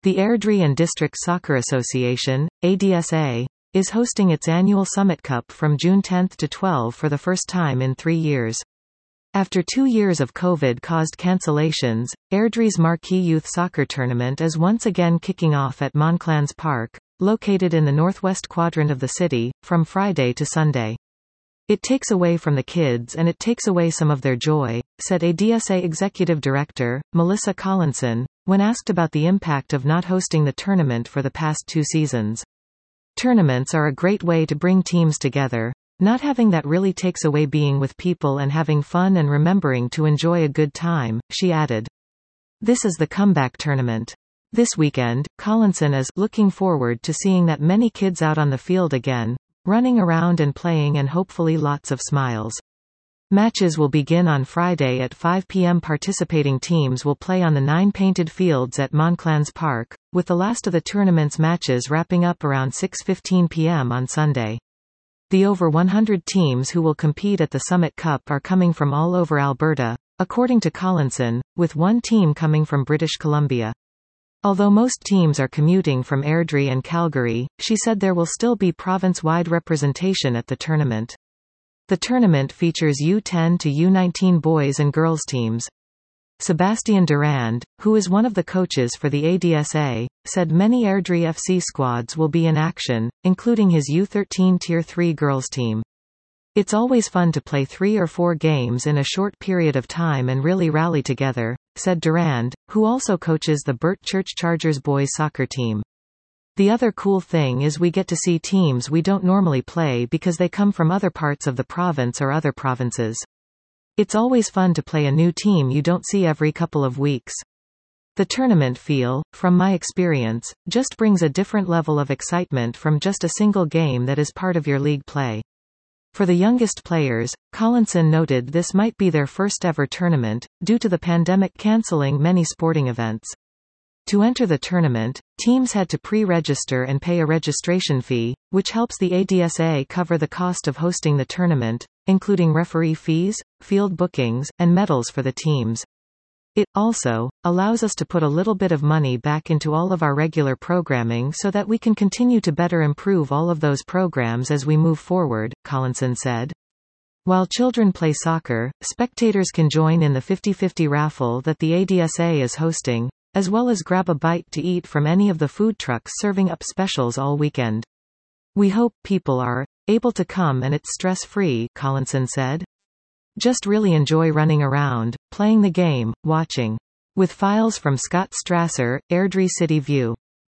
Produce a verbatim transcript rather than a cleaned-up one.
The Airdrie and District Soccer Association, A D S A, is hosting its annual Summit Cup from June tenth to twelfth for the first time in three years. After two years of COVID-caused cancellations, Airdrie's marquee youth soccer tournament is once again kicking off at Monklands Park, located in the northwest quadrant of the city, from Friday to Sunday. It takes away from the kids and it takes away some of their joy, said A D S A Executive Director, Melissa Collinson, when asked about the impact of not hosting the tournament for the past two seasons. Tournaments are a great way to bring teams together. Not having that really takes away being with people and having fun and remembering to enjoy a good time, she added. This is the comeback tournament. This weekend, Collinson is looking forward to seeing that many kids out on the field again, running around and playing, and hopefully lots of smiles. Matches will begin on Friday at five p m Participating teams will play on the nine painted fields at Monklands Park, with the last of the tournament's matches wrapping up around six fifteen p m on Sunday. The over one hundred teams who will compete at the Summit Cup are coming from all over Alberta, according to Collinson, with one team coming from British Columbia. Although most teams are commuting from Airdrie and Calgary, she said there will still be province-wide representation at the tournament. The tournament features U ten to U nineteen boys and girls teams. Sebastian Durand, who is one of the coaches for the A D S A, said many Airdrie F C squads will be in action, including his U thirteen Tier three girls team. It's always fun to play three or four games in a short period of time and really rally together, said Durand, who also coaches the Burt Church Chargers boys soccer team. The other cool thing is we get to see teams we don't normally play because they come from other parts of the province or other provinces. It's always fun to play a new team you don't see every couple of weeks. The tournament feel, from my experience, just brings a different level of excitement from just a single game that is part of your league play. For the youngest players, Collinson noted this might be their first ever tournament, due to the pandemic cancelling many sporting events. To enter the tournament, teams had to pre-register and pay a registration fee, which helps the A D S A cover the cost of hosting the tournament, including referee fees, field bookings, and medals for the teams. It, also, allows us to put a little bit of money back into all of our regular programming so that we can continue to better improve all of those programs as we move forward, Collinson said. While children play soccer, spectators can join in the fifty fifty raffle that the A D S A is hosting, as well as grab a bite to eat from any of the food trucks serving up specials all weekend. We hope people are able to come and it's stress-free, Collinson said. Just really enjoy running around, playing the game, watching. With files from Scott Strasser, Airdrie City View.